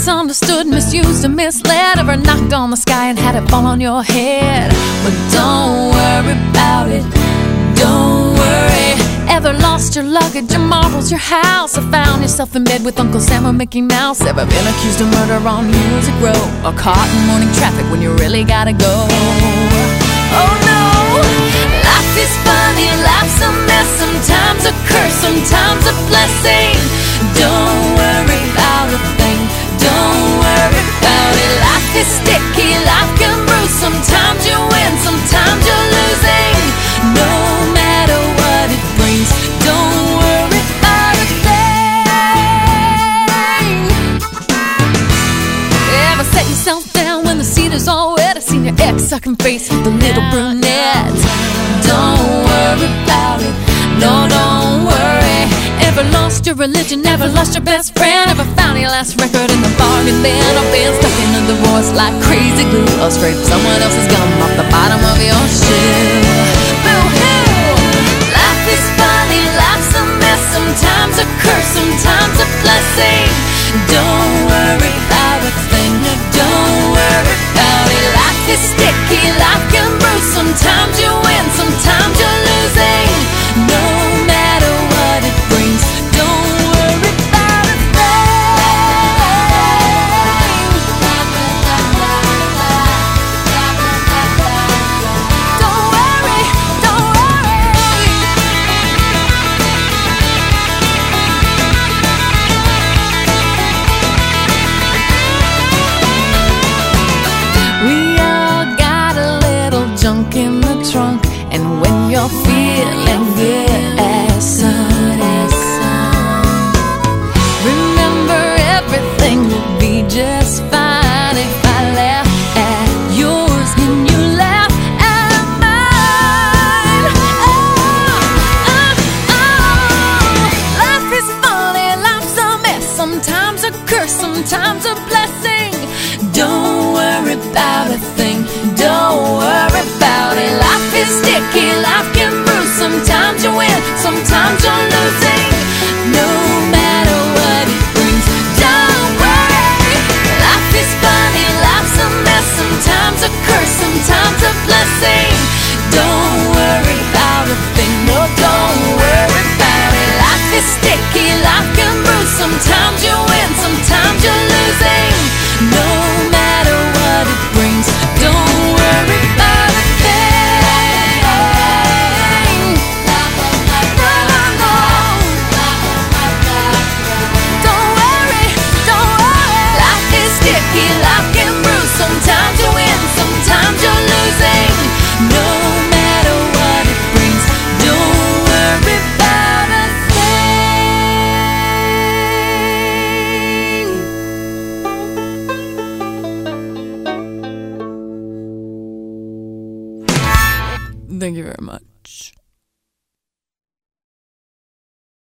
misunderstood, misused, and misled. Ever knocked on the sky and had it fall on your head? But don't worry about it, don't worry. Ever lost your luggage, your marbles, your house, or found yourself in bed with Uncle Sam or Mickey Mouse? Ever been accused of murder on Music Row, or caught in morning traffic when you really gotta go? Oh no, life is funny, life's a mess. Sometimes a curse, sometimes a blessing. Don't worry about a thing, don't worry about it. Life is sticky, life can bruise. Sometimes you win, sometimes you're losing. No matter what it brings, don't worry about a thing. Ever set yourself down when the seat is all wet? I seen your ex sucking face with the little brunette. Don't worry about it, no, don't worry. Ever lost your religion, never lost your best friend? Ever found your last record in the bargain bin? Or been stuck in a divorce like crazy glue? Or scraped someone else's gum off the bottom of your shoe? Boo-hoo! Life is funny, life's a mess. Sometimes a curse, sometimes a blessing. Don't worry about a thing, don't worry about it. Life is sticky, life can bruise. Sometimes you win, sometimes you're losing. No matter what it brings, don't worry about a thing. Don't worry, don't worry. We all got a little junk in the trunk, and when you're feeling good as sun, remember everything will be just fine if I laugh at yours and you laugh at mine. Life is funny, life's a mess. Sometimes a curse, sometimes a blessing. Don't worry about a thing, don't worry about it. Life is sticky, life can bruise. Sometimes you win, sometimes you're losing. No matter what it brings, don't worry. Life is funny, life's a mess. Sometimes a curse, sometimes a blessing. Don't worry about a thing, no, don't worry about it. Life is sticky, life can bruise. Sometimes you win, sometimes you're losing. No matter what it brings, don't worry about a thing. No, no, no. Don't worry, don't worry. Life is sticky, life can bruise. Sometimes you win, sometimes you're losing. No matter what it brings, don't worry about a thing. Thank you very much.